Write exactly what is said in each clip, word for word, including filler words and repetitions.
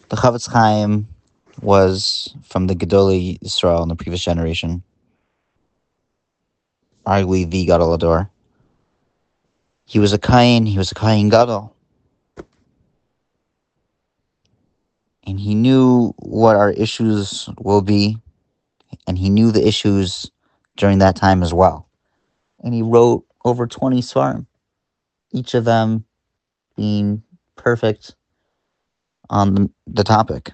The Chavetz Chaim was from the Gedolei Yisrael in the previous generation, arguably the Gadol Ador. He was a Kain, he was a Kain Gadol. And he knew what our issues will be, and he knew the issues during that time as well. And he wrote over twenty Svarim, each of them being perfect on the, the topic.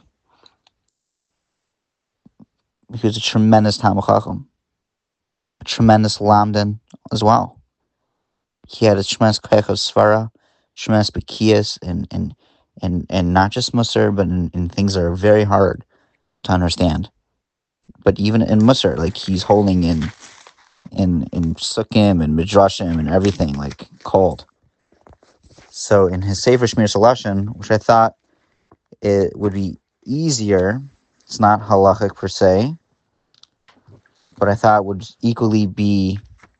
He was a tremendous Talmid Chacham, a tremendous Lamdan as well. He had a tremendous Kayach of Svara, tremendous Bekias, and, and, and, and not just Musar, but in, in things that are very hard to understand. But even in Musar, like he's holding in in in Sukkim and Midrashim and everything, like cold. So in his Sefer Shmir Salashin, which I thought it would be easier, it's not halachic per se, but I thought would equally be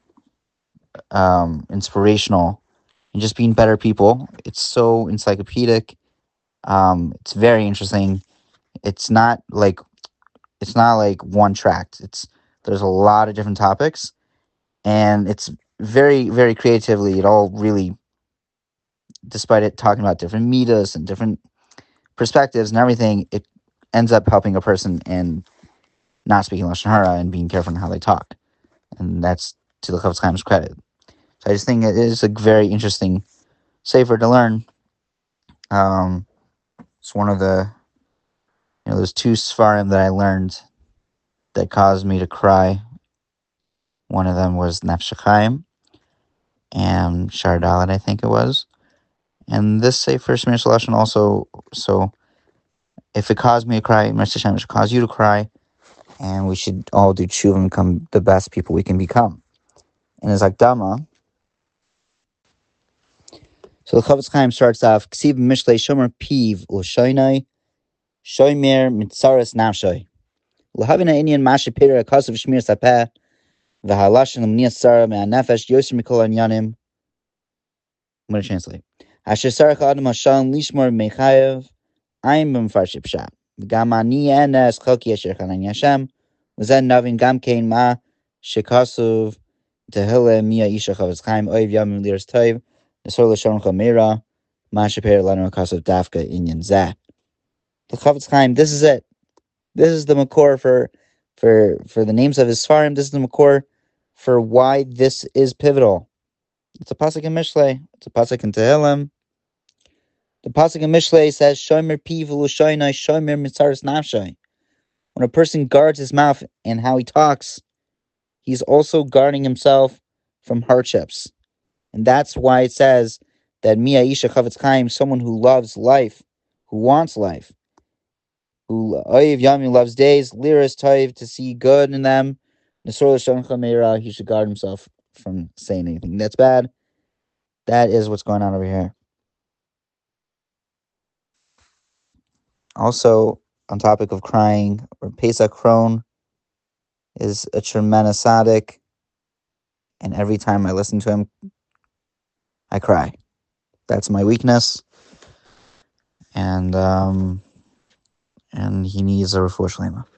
um, inspirational and just being better people. It's so encyclopedic. Um, it's very interesting. It's not like it's not like one tract. It's there's a lot of different topics, and it's very very creatively. It all really, despite it talking about different mitas and different perspectives and everything, it ends up helping a person and not speaking Lashon Hara and being careful in how they talk. And that's to the Chavetz Chaim's credit. So I just think it is a very interesting sefer to learn. Um, it's one of the, you know, there's two Sfarim that I learned that caused me to cry. One of them was Nefesh HaChaim and Shar Dalet, I think it was. And this sefer, Shmir Salashin, also, so if it caused me to cry, Mister Hashem, it should cause you to cry. And we should all do tshuva and become the best people we can become. And as Akdama, so the Chavetz Chaim starts off, Ksiv Mishlei Shomer Piv L'shoinai Shoimer Mitzaras Nafshoi L'havina Inyan Masha Pira Akasav Shmir Sapeh V'halashin L'mniyas Sara Me'anefesh Yoser Mikol Anyanim. I'm going to translate. Asher Sarach Adam Hashan Lishmor Mechayev Ayin B'mfarship Pshat V'gam Ani Enes Chalki Asher Chanan Yashem V'zen Navin Gam Kein Ma Shekasuv Tehillah Mia Isha Chavetz Chaim Oiv Yamim Liras Toiv Nesor L'Shon Chamera Ma Sheper Lanu Akasav Dafka Inyan Zeh. The Chavetz Chaim, this is it. This is the makor for for for the names of his Sfarim. This is the makor for why this is pivotal. It's a pasuk in Mishlei. It's a pasuk in Tehillim. The pasuk in Mishlei says, "Shomer piv l'shoinai, shomer mitzaras nafshai." When a person guards his mouth and how he talks, he's also guarding himself from hardships, and that's why it says that Mia Isha Chavetz Chaim, someone who loves life, who wants life, who Oyev Yami loves days, Liras Toiv, to see good in them, Nesor L'Shon Chameira, he should guard himself from saying anything that's bad. That is what's going on over here. Also, on topic of crying, Pesach Kron is a tremendous tzaddik, and every time I listen to him, I cry. That's my weakness, and um, and he needs a refuah shlema.